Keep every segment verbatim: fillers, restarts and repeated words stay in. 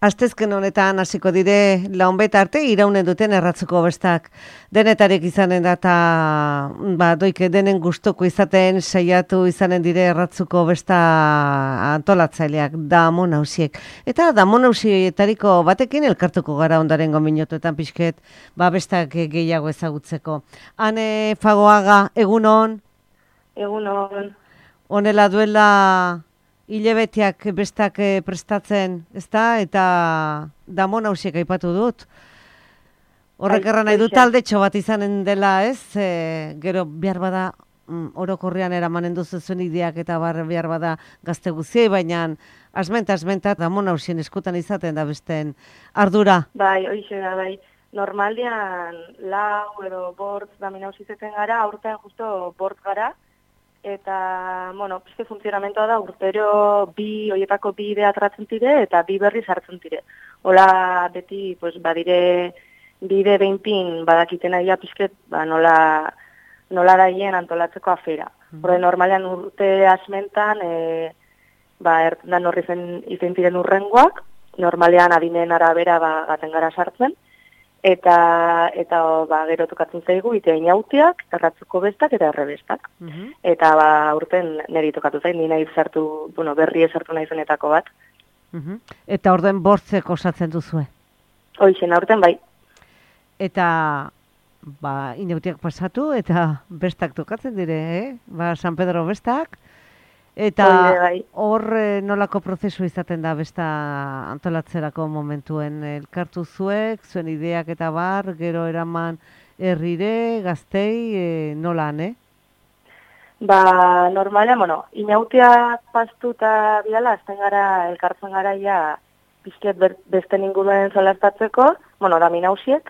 Astezken honetan hasiko dire launbet arte iraunen duten erratzuko bestak. Denetarek izanen da eta ba, doike denen gustoko izaten saiatu izanen dire erratzuko besta antolatzaileak Damon Hausiek. Eta Damon Hausietariko batekin elkartuko gara ondaren minutuetan pixket ba, bestak gehiago ezagutzeko. Ane Fagoaga, egunon? Egunon. Honela duela hilebeteak bestak prestatzen, ezta? Eta Damon Hausiek aipatu dut. Horrek erran nahi dut taldetxo bat izanen dela, ez? E, gero behar bada mm, orokorrean eramanen duzu zuen ideak eta bar behar bada gazte guziei, baina asmenta, asmenta Damon Hausien eskutan izaten da besten ardura. Bai, hoixe da, bai. Normaldean lau edo bortz Damon Hausizeten gara, aurten justo bortz gara. Eta, bueno, pizke funtzionamentoa da urtero bi, hoietako bi idea atratzen dire eta bi berri sartzen dire. Hola beti, pues, badire bide behinpin badakiten aia pizket, ba, nola, nola daien antolatzeko afera. Horre, normalean urte asmentan, e, ba, ertan horri zen izen ziren urrengoak, normalean adinen arabera ba, gaten gara sartzen, eta eta ba gero tokatzen zaigu ite inautiak, erratzuko bestak eta errebestak. Uh-huh. Eta ba urten neri tokatu zain, ni nahi sartu, bueno, berri sartu naizenetako bat. Uh-huh. Eta orden bortzek osatzen duzue. Hoixen aurten bai. Eta ba inautiak pasatu eta bestak tokatzen dire, eh? Ba San Pedro bestak. Eta hor nolako prozesu izaten da besta antolatzerako momentuen elkartu zuek, zuen ideak eta bar, gero eraman herrire, gaztei, e, nolan, eh? Ba, normalean, bueno, inautiak pastu eta bidala, azten gara, elkartzen gara ja, bizkiet beste ninguen zolaztatzeko, bueno, Damon Hausiek,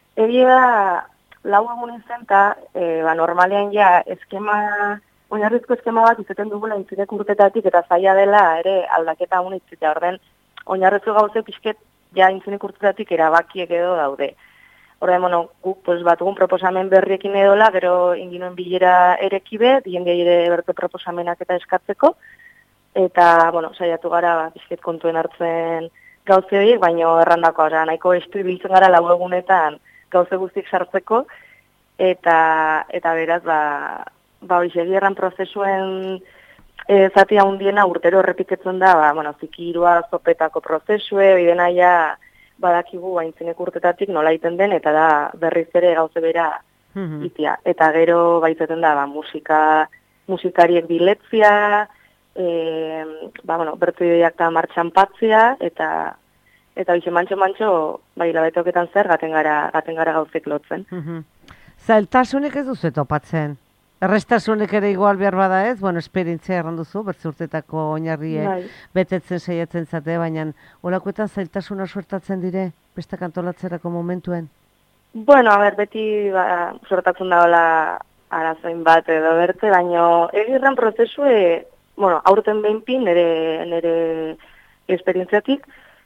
egia lau egun izen eta, e, ba, normalean ja, eskema... Oinarrizko eskema bat izaten dugula intzinek urtetatik eta zaila dela ere aldaketa hon itzitea. Orden, oinarrizko gauze pixket ja intzinek urtetatik erabakiek edo daude. Orden, bueno, guk pues, bat dugun proposamen berriekin edola, gero inginoen bilera erekibe, diende ere berte proposamenak eta eskatzeko. Eta, bueno, saiatu gara pixket kontuen hartzen gauze horiek, baina errandakoa, oza, nahiko estu biltzen gara lau egunetan gauze guztiek sartzeko. Eta, eta beraz, ba... Ba, hori segierran prozesuen e, zati handiena urtero errepiketzen da, ba, bueno, zikirua, zopetako prozesue, bidena ja badakigu baintzinek urtetatik nola iten den, eta da berriz ere gauze bera mm-hmm. itia. Eta gero baitzeten da, ba, musika, musikariek biletzia, e, ba, bueno, bertu ideak da martxan patzia, eta eta hori mantxo-mantxo, bai, labetoketan zer, gaten gara, gaten gara gauzek lotzen. Mm-hmm. Zailtasunik ez duzu topatzen? Errestasunek ere igual behar bada ez, bueno, esperientzia erran duzu, bertzurtetako oinarrie bai. Betetzen saiatzen zate, baina olakoetan zailtasuna suertatzen dire, bestak antolatzerako momentuen? Bueno, a ber, beti ba, suertatzen da hola arazoin bat edo berte, baina egirren prozesue, bueno, aurten behinpin, nire, nire esperientziatik,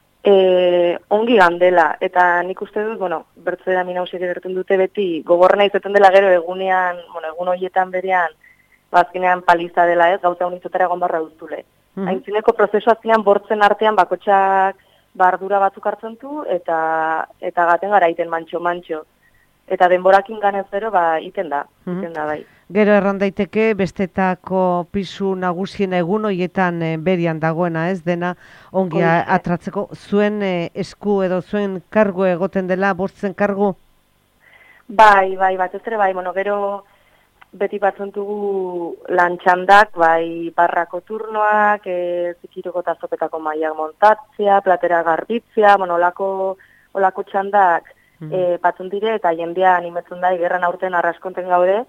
E, ongi gandela, eta nik uste dut, bueno, bertze Damon Hausiek egertzen dute beti, gogorrena izaten dela gero egunean, bueno, egun horietan berean, bazkinean paliza dela ez, gauza unizotara egon barra duztule. Mm-hmm. Aintzineko prozesu azkenean bortzen artean bakotxak bardura batzuk hartzen du, eta, eta gaten gara iten mantxo-mantxo. Eta denborakin ganez zero, ba, iten da, mm-hmm. iten da bai. Gero erran daiteke, bestetako pisu nagusien egun horietan e, berian dagoena ez, dena ongi Oize. Atratzeko zuen e, esku edo zuen kargu egoten dela, bortzen kargu? Bai, bai, bat ez ere, bai, bueno, gero beti batzen dugu lantxandak, bai, barrako turnoak, e, zikiroko eta zopetako maiak montatzea, platera garbitzea, bueno, olako, olako txandak mm. e, batzen dire, eta jendea animetzen da, gerran aurten arraskonten gaude,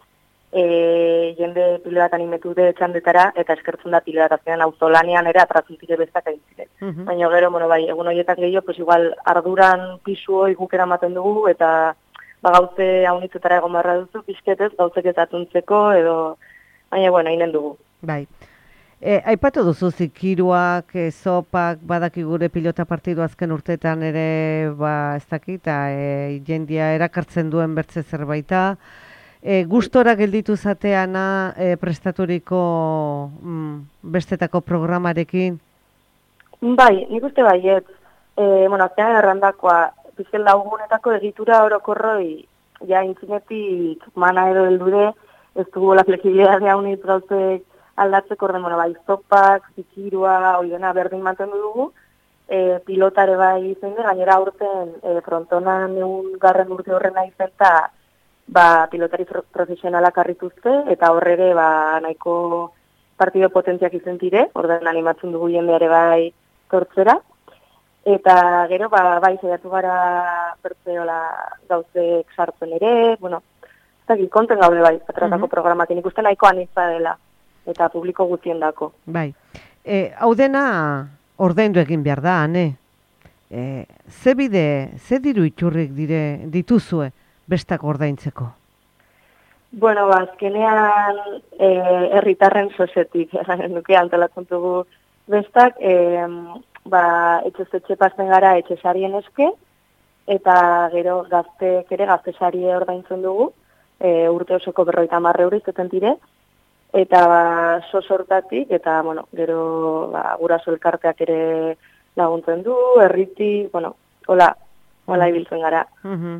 E, jende pile bat animetu de txandetara, eta eskertzen da pile bat azkenean auzolanean ere atratzen zire bestak aintzire. Uh-huh. Baina gero, bueno, bai, egun horietan gehiago, pues igual arduran pisu hoi guk eramaten dugu, eta ba, gauze haunitzetara egon barra duzu, pixketez, gauzek ez atuntzeko, edo, baina, bueno, hainen dugu. Bai. E, aipatu duzu zikiruak, e, zopak, badaki gure pilota partidu azken urteetan ere, ba, ez dakit, e, jendia erakartzen duen bertze zerbaita, E, gustora gelditu zateana e, prestaturiko mm, bestetako programarekin? Bai, nik uste baiet. E, bueno, azkenean errandakoa, bizken laugunetako egitura orokorroi, ja, intzinetik mana edo heldude, ez dugu la flexibilidadea unit gauzek aldatzeko, orden, bueno, bai, zopak, zikirua, oidena berdin mantendu dugu, e, pilotare bai zein, gainera urten e, frontonan egun garren urte horrena izen, eta ba, pilotari profesionalak arrituzte, eta horrere ba, nahiko partido potentziak izen dire, orden animatzen dugu jendeare bai tortzera, eta gero, ba, bai, zaiatu gara bertzeola gauzek sartzen ere, bueno, ez dakit, konten gaude bai, patratako uh -huh. programakin ikusten nahiko anitza dela, eta publiko guztien dako. Bai, e, hau dena ordaindu egin behar da, ane? E, ze bide, ze diru iturrik dire dituzue bestak ordaintzeko? Bueno, ba, azkenean herritarren e, sosetik, nuke antolatzen dugu bestak, e, ba, etxez-etxe pasten gara etxesarien eske, eta gero gaztek ere gaztesarie ordaintzen dugu, e, urte osoko berroita marre euro izaten dire, eta ba, sosortatik, eta bueno, gero ba, guraso elkarteak ere laguntzen du, herriti, bueno, hola, hola ibiltzen gara. Uh-huh.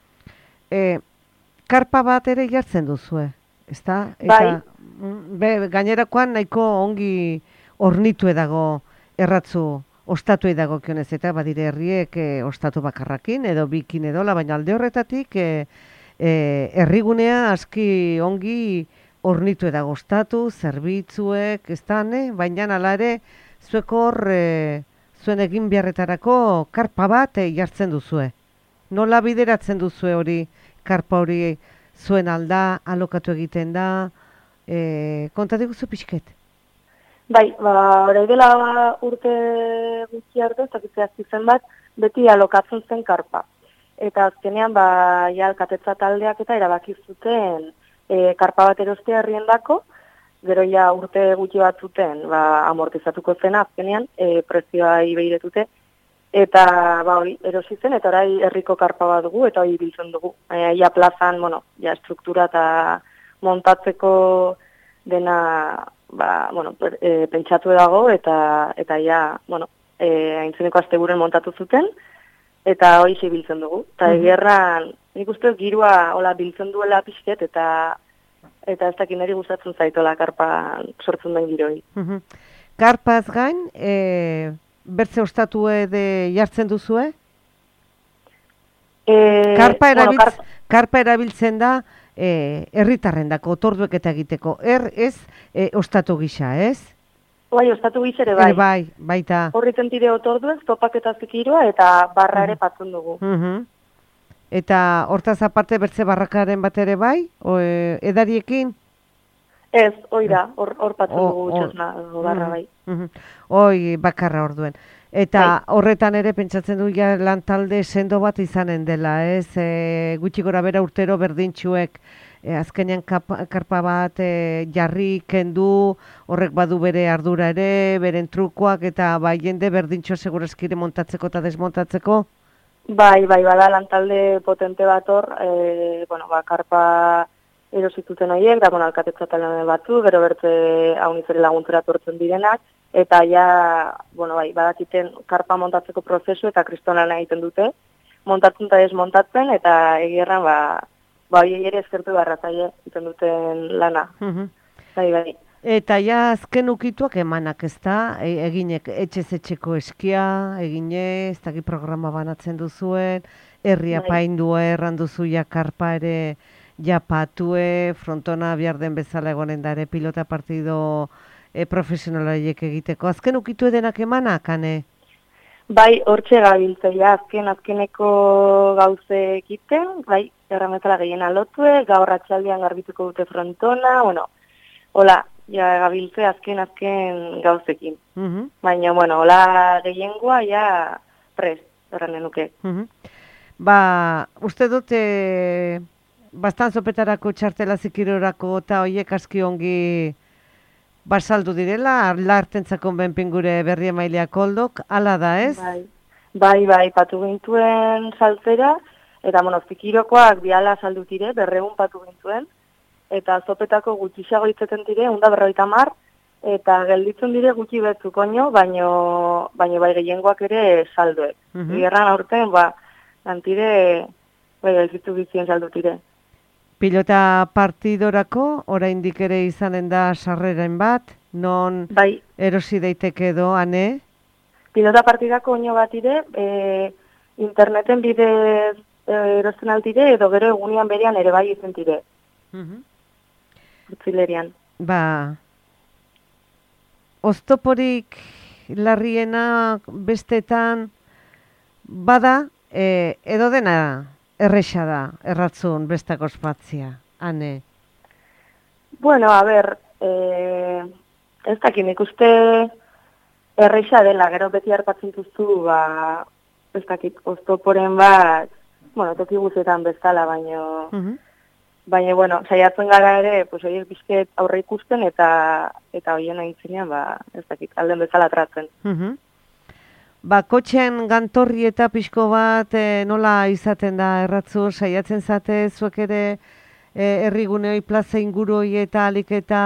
e, karpa bat ere jartzen duzue, ezta? Bai. Be, gainerakoan nahiko ongi ornitu edago erratzu ostatu edago kionez, eta badire herriek e, ostatu bakarrakin, edo bikin edola, baina alde horretatik e, e, herrigunea aski ongi ornitu edago ostatu, zerbitzuek, ez da, ne? Baina ala ere, zuek hor, e, zuen egin beharretarako karpa bat e, jartzen duzue. Nola bideratzen duzue hori, karpa hori zuen alda, alokatu egiten da, e, konta diguzu pixket? Bai, ba, hori dela urte gutxi arte, ez dakitzea azkizen bat, beti alokatzen zen karpa. Eta azkenean, ba, ja, alkatetza taldeak eta erabaki zuten e, karpa bat erostea herriendako, gero ja urte gutxi bat zuten, ba, amortizatuko zena azkenean, e, prezioa ibeiretute, eta ba, hori erosi zen, eta orai herriko karpa bat dugu, eta hori biltzen dugu. E, ja plazan, bueno, ja struktura eta montatzeko dena, ba, bueno, e, pentsatu dago, eta eta ja, bueno, e, aintzeneko asteburen montatu zuten, eta hori biltzen dugu. Eta mm-hmm. egerran, nik uste girua hola biltzen duela pixket, eta eta ez dakit niri gustatzen zaitola karpa sortzen den giroi. Mm-hmm. Karpaz gain, e, bertze ostatu ede jartzen duzue? E, karpa, erabiltz, bueno, karpa... karpa erabiltzen da, herritarren dako, otorduek eta egiteko. Er, ez, e, ostatu gisa, ez? Bai, ostatu gisa ere bai. E, bai, baita. Horriten dire otorduek, topak eta zikiroa, eta barra ere patzen dugu. Uh-huh. Eta hortaz aparte bertze barrakaren bat ere bai? O, e, edariekin? Ez, hoi da, hor, hor patzen oh, dugu txosna, oh. barra bai. Uh-huh. Hoi, bakarra orduen. Eta bai. Horretan ere pentsatzen du ja lan talde sendo bat izanen dela, ez? E, gutxi gora bera urtero berdintxuek e, azkenean kapa, karpa bat e, jarri kendu, horrek badu bere ardura ere, beren trukoak, eta bai jende berdintxo segurazkire montatzeko eta desmontatzeko? Bai, bai, bada lan talde potente bat hor, e, bueno, ba, karpa erosituten horiek, da, bueno, alkatetza talde batzu, gero bertze haunizere laguntzera tortzen direnak, eta ja, bueno, bai, badakiten karpa montatzeko prozesu eta kristonan egiten dute, montatzen eta desmontatzen, eta egierran, ba, ba, hori ere eskertu barra zaie, egiten duten lana. Uh-huh. Bai, bai. Eta ja azken ukituak emanak, ez da? E, eginek etxez etxeko eskia, egine, ez daki programa banatzen duzuen, herria bai. Paindua erran duzu ja karpa ere japatue, frontona bihar den bezala egonen da ere pilota partido E, profesionalaiek egiteko. Azken ukitu edenak emanak, ane? Bai, hortxe gabiltzea, azken azkeneko gauze egiten, bai, errametala gehien alotue, gaur atxaldian garbituko dute frontona, bueno, hola, ja gabiltze azken azken gauzekin. Uh-huh. Baina, bueno, hola gehiengoa, ja, prest, erranen nuke. Uh-huh. Ba, uste dute bastan zopetarako txartela zikirorako eta hoiek aski ongi basaldu direla, lartentzako benpingure berri emailea koldok, ala da, ez? Bai, bai, bai patu gintuen saltzera, eta monozikirokoak biala saldu dire, berreun patu gintuen, eta zopetako gutxisago itzeten dire, unda berroita mar, eta gelditzen dire gutxi betzuk oino, baino, baino bai gehiengoak ere saldoek. Mm Gerran aurten, ba, antire, bai, gelditu bizien saldutire. Pilota partidorako, oraindik ere izanen da sarreren bat, non bai. Erosi daiteke edo, ane? Pilota partidako oino bat ire, e, interneten bidez e, erosten altire, edo gero egunean berean ere bai izen dire. Uh-huh. Urtzilerian. Ba, oztoporik larriena bestetan bada, e, edo dena erresa da, erratzun bestak ospatzia, ane? Bueno, a ber, e, ez dakit, nik uste erresa dela, gero beti hartatzen duzu, ba, ez dakit, oztoporen bat, bueno, toki guzetan bezala, baino... Uh-huh. Baina, bueno, saiatzen gara ere, pues, horiek bizket aurre ikusten eta eta horien aintzinean, ba, ez dakit, alden bezala tratzen. Uh-huh. Ba, kotxen gantorri eta pixko bat e, nola izaten da erratzu, saiatzen zate zuek ere e, herriguneoi plaza inguruoi eta alik eta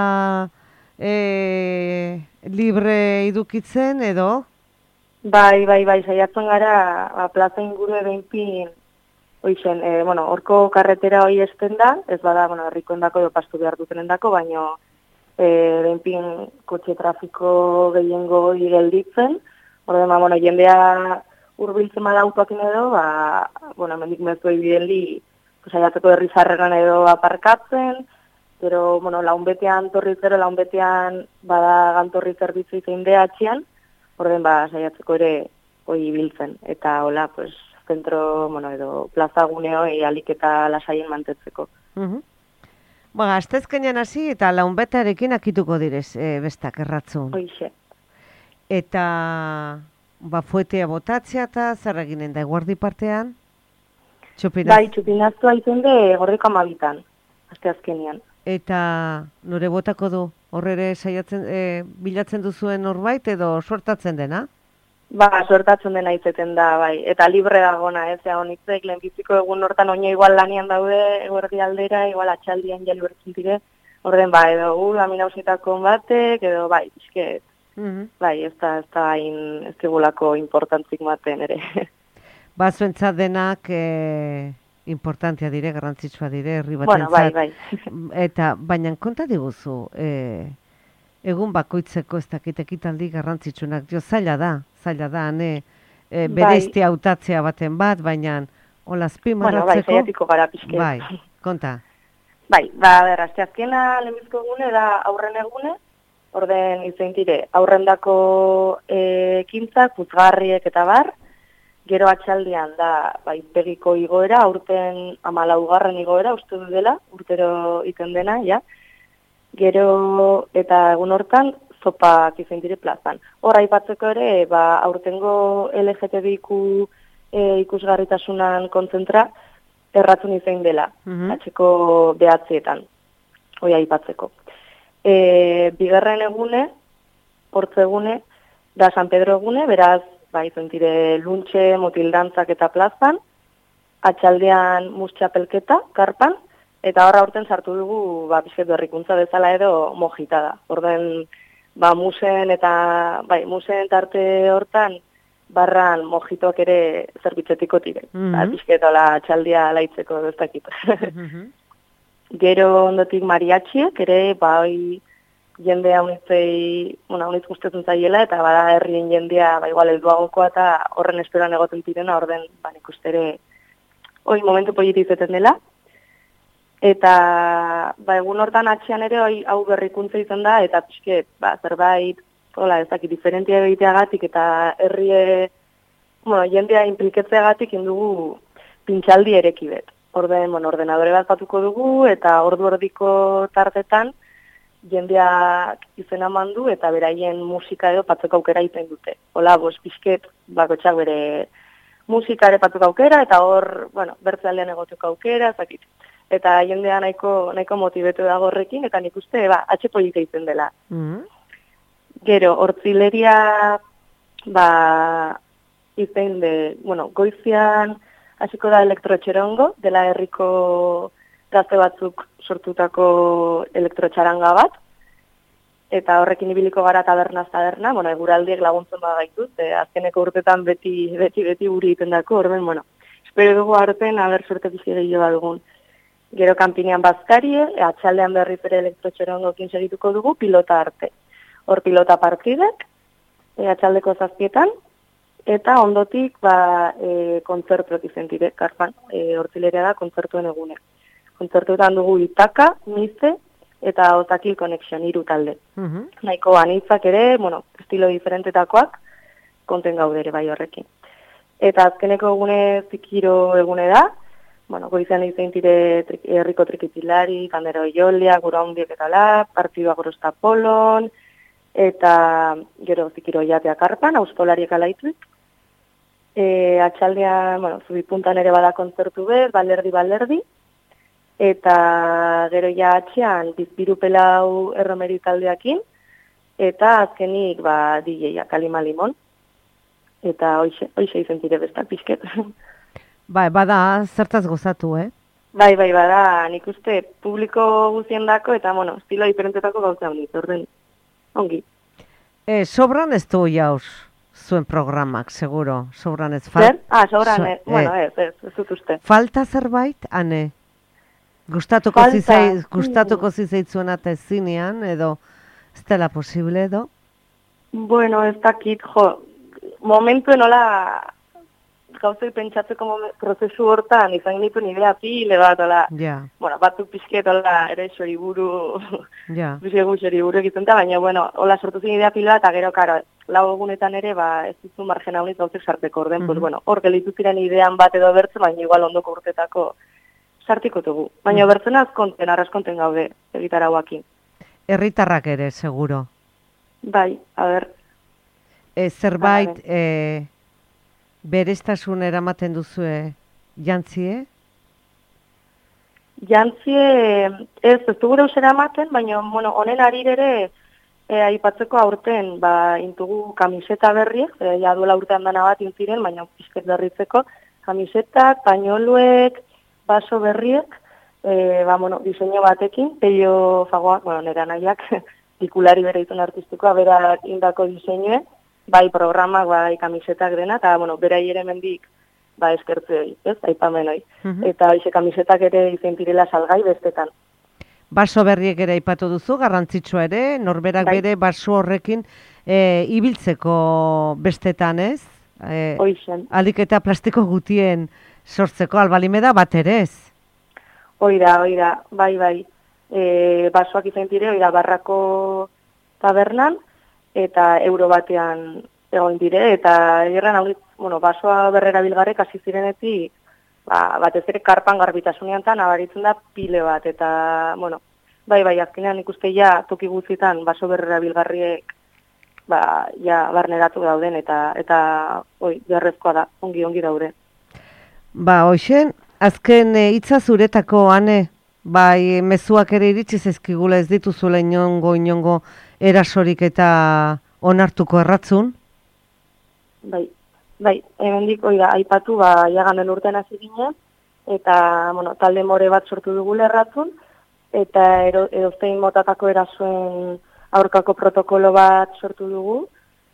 e, libre idukitzen edo? Bai, bai, bai, saiatzen gara ba, plaza ingurue behinpin Hoizen, e, bueno, horko karretera hoi esten da, ez bada, bueno, herriko endako edo pastu behar duten endako, baino e, benpin kotxe trafiko gehiengo hori gelditzen, orde, ma, bueno, jendea urbiltzen bada autoakin edo, ba, bueno, mendik mezu egiten li, saiatzeko herri zarreran edo aparkatzen, pero, bueno, launbetean torri zero, launbetean bada gantorri zerbitzu izein behatxean, orden, ba, saiatzeko ere hori biltzen, eta hola, pues, zentro, bueno, edo plaza guneo alik eta lasaien mantetzeko. Uh-huh. Ba, astezkenean hasi eta launbetarekin akituko direz, e, bestak erratzun. Hoixe. Eta, ba, fuetea botatzea eta zer eginen da, guardi partean? Txupinaz... Bai, txupinaztua izen de gorriko amabitan, asteazkenean. Eta nore botako du, horrere saiatzen, e, bilatzen duzuen norbait edo sortatzen dena? Ba, sortatzen dena izeten da, bai. Eta libre dagona, ez, ja, honitzek, lehenbiziko egun hortan oino igual lanian daude, eguerdi aldera, igual atxaldian jali bertzen dire, orden, ba, edo gu, laminausitako batek, edo, bai, izket, uh-huh. bai, ez da, ez da, hain, ez digulako importantzik maten ere. Ba, zuentzat denak, e, importantia dire, garrantzitsua dire, herri batentzat. Bueno, bai, bai. Eta, baina konta diguzu, e, egun bakoitzeko ez dakit ekitaldi garrantzitsunak, jo, zaila da, zaila da, ne, e, bereizte hautatzea baten bat, baina hola azpimarratzeko... Bueno, bai, zaiatiko gara pixke. Bai, konta. Bai, ba, ber, asteazkena lehenbizko egune da aurren egune, orden izein dire, aurrendako e, ekintzak, puzgarriek eta bar, gero atxaldian da, bai, begiko igoera, aurten amalaugarren igoera, uste du dela, urtero iten dena, ja, gero eta egun hortan zopak izen dire plazan. Hor aipatzeko ere, ba, aurtengo L G T B Q e, ikusgarritasunan kontzentra erratzun izen dela, uh-huh. atxeko behatzietan, hoi aipatzeko. E, bigarren egune, hortze egune, da San Pedro egune, beraz, ba, izen dire luntxe, motildantzak eta plazan, atxaldean mustxapelketa, karpan, eta horra aurten sartu dugu, ba, pixket berrikuntza bezala edo mojita da. Orden, ba, musen eta, bai, musen tarte hortan, barran mojitoak ere zerbitzetiko tire. Mm-hmm. Ba, pixket ola txaldia laitzeko doztakit. Mm-hmm. Gero ondotik mariatxiek ere, ba, oi, jendea unitzei, una, unitz gustetzen zaiela, eta bada herrien jendea, ba, igual, elduagokoa eta horren esperoan egoten tirena, orden, ba, nik uste ere, oi, momentu politi izeten dela. Eta, ba, egun hortan atxean ere, oi, hau berrikuntza izan da, eta pixket, ba, zerbait, hola, ez dakit, diferentia egiteagatik, eta herrie, bueno, jendea impliketzeagatik indugu pintxaldi erekibet. Orden, bueno, ordenadore bat batuko dugu, eta ordu erdiko tartetan, jendeak izena mandu, eta beraien musika edo patzeko aukera izan dute. Hola, bos, pixket, bakotxak bere musika ere patzeko aukera, eta hor, bueno, bertzealdean egoteko aukera, ez dakit. Eta jendea nahiko, nahiko motibetu dago horrekin, eta nik uste, ba, atxe polita izen dela. Mm-hmm. Gero, hortzileria, ba, izen de, bueno, goizian, hasiko da elektrotxerongo, dela herriko gazte batzuk sortutako elektrotxaranga bat, eta horrekin ibiliko gara tabernaz taberna, bueno, eguraldiek laguntzen bagaituz, e, azkeneko urtetan beti, beti, beti guri egiten dako, orden, bueno, espero dugu aurten, haber sorte pixi gehiago dugun. Gero kanpinean bazkarie, e, atxaldean berriz ere elektrotxerongokin segituko dugu, pilota arte. Hor pilota partidek, e, atxaldeko zazpietan, eta ondotik, ba, e, kontzertuak izan dire, karpan, e, hortzilerea da kontzertuen egune. Kontzertuetan dugu Itaka, Mize, eta Ozakil Connection, hiru talde. Mhm. Nahiko anitzak ere, bueno, estilo diferentetakoak, konten gaudere bai horrekin. Eta azkeneko egune zikiro egune da, bueno, goizan izan dire tri, herriko trikitilari, kandero jolia, gura hundiek eta la, partidua gorosta polon, eta gero zikiro jatea karpan, austolariek alaituik. E, atxaldean, bueno, zubipuntan ere bada kontzertu bez, balerdi-balerdi, eta gero ja atxean bizbiru pelau erromeri taldeakin, eta azkenik ba, D J-a Kalima Limon, eta hoxe, hoxe izan dire bestak pixket. Bai, bada zertaz gozatu, eh? Bai, bai, bada, nik uste publiko guztien dako, eta, bueno, estilo diferentetako gauza honit, orden, ongi. E, sobran ez du jauz zuen programak, seguro, sobran ez. Zer? Ah, sobran, so, ez, bueno, ez, ez, ez dut uste. Falta zerbait, ane? Gustatuko Falta. zizai, gustatuko zizaitzuena eta ezinean, edo ez dela posible, edo? Bueno, ez dakit, jo, momentu nola gauzei pentsatzeko momen, prozesu hortan, izan dituen idea pile bat, ola, Ja, bueno, batzuk pixket, ola, ere xori buru, ja. pixket xori buru egiten da, baina, bueno, ola sortu zen idea pile bat, eta gero, karo, lau egunetan ere, ba, ez dizu margen hau gauzek sarteko orden, Mhm. pues, bueno, hor gelitu ziren idean bat edo bertzen, baina igual ondoko urtetako sartiko dugu. Baina bertzen azkonten, arraskonten gaude, egitarauakin. Herritarrak ere, seguro. Bai, a ber, E, zerbait Bai. e, bereztasun eramaten duzue jantzie? jantzie, ez, ez dugu deusera ematen, baina, bueno, honen arir ere, e, aipatzeko aurten, ba, intugu kamiseta berriek, e, ja duela urtean dana bat intziren, baina pizket berritzeko, kamisetak, pañoluek, baso berriek, e, ba, bueno, diseño batekin, pello fagoak, bueno, nera nahiak, dikulari bere izan artistikoa, berak indako diseinue, bai programak, bai kamisetak dena, eta, bueno, berai ere mendik, ba, eskertze hori, ez, aipamen hori. Mhm. Eta hoxe kamisetak ere izan direla salgai bestetan. Baso berriek ere aipatu duzu, garrantzitsua ere, norberak Bai. bere baso horrekin e, ibiltzeko bestetan, ez? E, Hoixen. Alik eta plastiko gutien sortzeko albalimeda bat ere ez? Oida, oida, bai, bai. E, basoak izan dire, oida, barrako tabernan, eta euro batean egon dire, eta egerran hau, bueno, basoa berrera bilgarek hasi zirenetik, ba, batez ere karpan garbitasunean tan abaritzen da pile bat, eta, bueno, bai, bai, azkenean ikuste ja toki guztietan baso berrera bilgarriek, ba, ja, barneratu dauden, eta, eta, oi, beharrezkoa da, ongi, ongi daude. Ba, hoxen, azken e, hitza zuretako, ane, bai, mezuak ere iritsi zezkigula ez dituzula inongo, inongo erasorik eta onartuko erratzun? Bai, bai, hemendik oida aipatu ba jagan den urtean hasi ginen eta bueno, talde more bat sortu dugu lerratzun eta ero, edozein motatako erasoen aurkako protokolo bat sortu dugu.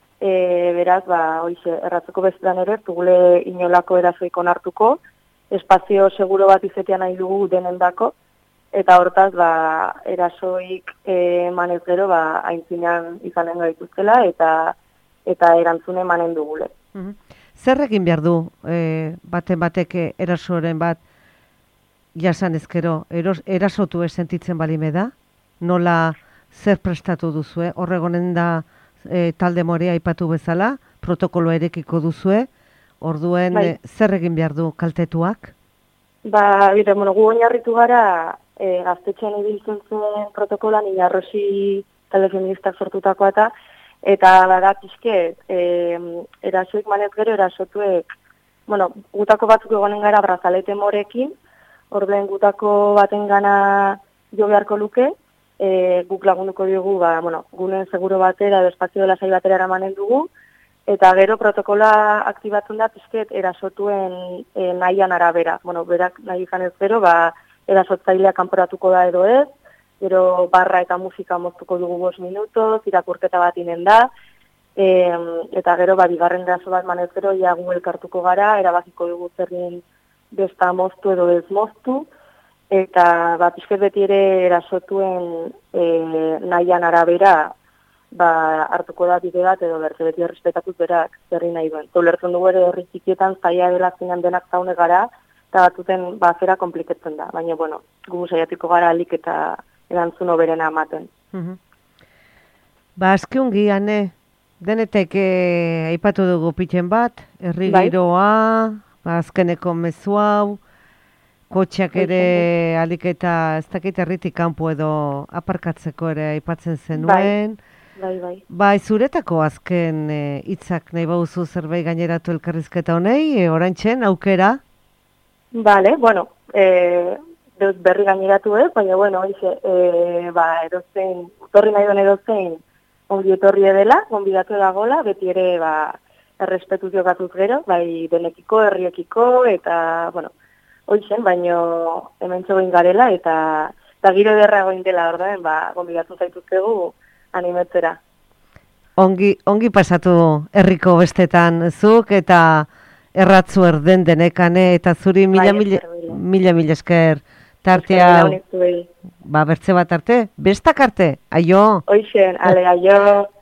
E, beraz, ba, hoize, erratzeko bestetan ere, dugule inolako erasoik onartuko, espazio seguro bat izetean nahi dugu denendako, eta hortaz, ba, erasoik emanez gero, ba, aintzinean izanen gaituztela, eta eta erantzune emanen dugule. Mhm. Zer egin behar du e, baten batek erasoren bat jasan ezkero, eros, erasotu ez sentitzen balime da? Nola zer prestatu duzue? Horregonen da e, talde morea aipatu bezala, protokolo erekiko duzue, orduen Bai. e, zer egin behar du kaltetuak? Ba, bire, bueno, gu oinarritu gara e, gaztetxean ibiltzen zuen protokolan inarrosi talde feministak sortutakoa eta eta bada pixket, e, erasoik manez gero erasotuek, bueno, gutako batzuk egonen gara brazalete morekin, orduen gutako baten gana jo beharko luke, e, guk lagunduko diogu, ba, bueno, gunen seguro batera edo espazio lasai batera eramanen dugu, eta gero protokola aktibatzen da pixket erasotuen e, nahian arabera. Bueno, berak nahi izan ez gero, ba, erasotzaileak kanporatuko da edo ez, gero barra eta musika moztuko dugu bost minutoz, irakurketa bat inen da, e, eta gero ba, bigarren eraso bat manez gero, ja gu elkartuko gara, erabakiko dugu zerrin besta moztu edo ez moztu, eta ba, pixket beti ere erasotuen e, nahian arabera, ba, hartuko da bide bat edo berte beti errespetatuz berak zerri nahi duen. Ulertzen dugu ere herri txikietan zaila dela zinan denak zaune gara, eta batuten ba, zera kompliketzen da. Baina, bueno, gu saiatuko gara alik eta erantzun oberena ematen. Mhm. Ba, azkeungi, Ane, denetek eh, aipatu dugu pitxen bat, herri Bai. giroa, ba, azkeneko mezu hau, kotxeak ere alik eta ez dakit herritik kanpo edo aparkatzeko ere aipatzen zenuen. Bai, bai. Ba, zuretako azken eh, hitzak nahi bauzu zerbait gaineratu elkarrizketa honei, e, oraintxen aukera? Bale, bueno, e, berri gaineratu ez, baina, bueno, oize, e, ba, erozein, utorri nahi duen erozein, ongi etorri edela, gonbidatu edagola, beti ere, ba, errespetuz jokatuz gero, bai, denekiko, herriekiko, eta, bueno, oizen, baino hemen txogein garela, eta, eta giro ederra goin dela, ordaen, ba, gonbidatu zaituzkegu animetzera. Ongi, ongi pasatu herriko bestetan zuk, eta erratzu erden denekane, eta zuri mila Bai, mila, esker mila. mila, mila esker tartea, Esker mila, ba, bertze bat arte, bestak arte, aio. Oixen, ale, aio.